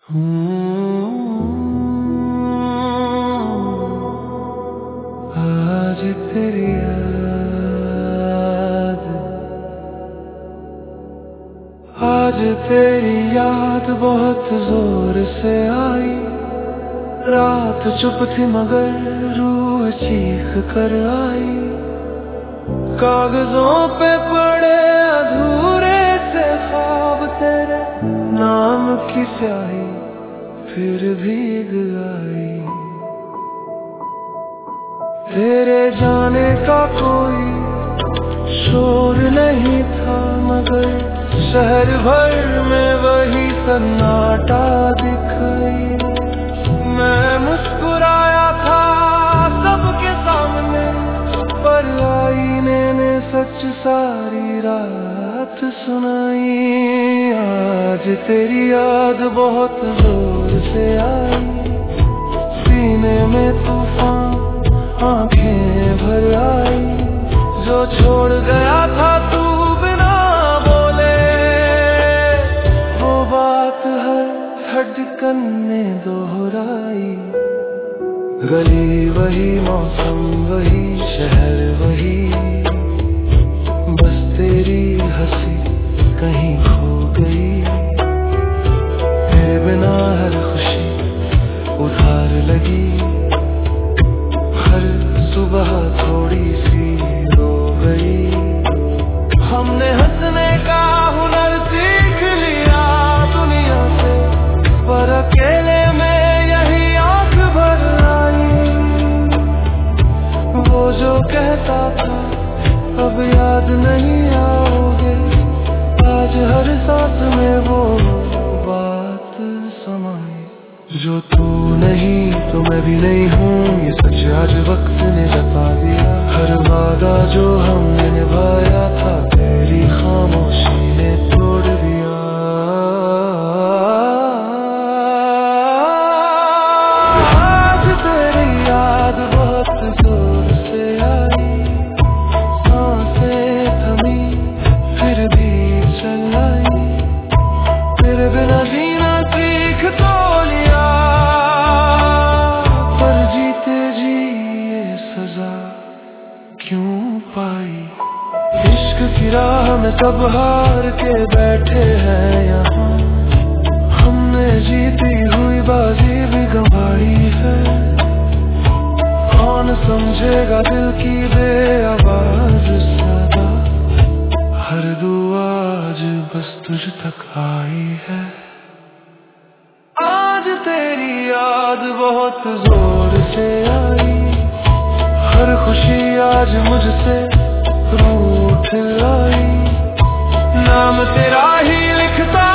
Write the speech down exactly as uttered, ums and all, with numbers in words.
आज तेरी याद, आज तेरी याद बहुत जोर से आई। रात चुप थी मगर रूह चीख कर आई। कागजों पे पड़े अधूरे से ख्वाब तेरे नाम की स्याही फिर भीग आई। तेरे जाने का कोई शोर नहीं था मगर शहर भर में वही सन्नाटा दिखाई। मैं मुस्कुराया था सबके सामने पर आईने ने सच सारी रात सुनाई। आज तेरी याद बहुत जोर से आई। सीने में तूफान आंखें भर आई। जो छोड़ गया था तू बिना बोले वो बात हर धड़कन ने दोहराई। गली वही, मौसम वही, शहर वही, बस तेरी हंसी कहीं खो गई। तेरे बिना हर खुशी उधार लगी। हर सुबह थोड़ी सी रो गई। हमने हंसने का हुनर सीख लिया दुनिया से पर अकेले में यही आंख भर आई। वो जो कहता था अब याद नहीं आओगे, आज हर सांस में वो बात समाई। जो तू नहीं तो मैं भी नहीं हूँ, ये सच आज वक्त ने जता दिया। हर वादा जो हमने निभाया था तेरी खामोशी ने तोड़ दिया। आज तेरी याद बहुत जोर से आई। सांसें थमी फिर भी चल आई। तेरे बिना जीना सीख तो लिया पर जीते जी ये सजा क्यों पाई। इश्क की राह में सब हार के बैठे हैं यहाँ। हमने जीती हुई बाजी भी गंवाई है। कौन समझेगा दिल की बेआवाज सदा। हर दुआ आज बस तुझ तक आई है। आज तेरी याद बहुत जोर से आई। हर खुशी आज मुझसे रूठ लाई। नाम तेरा ही लिखता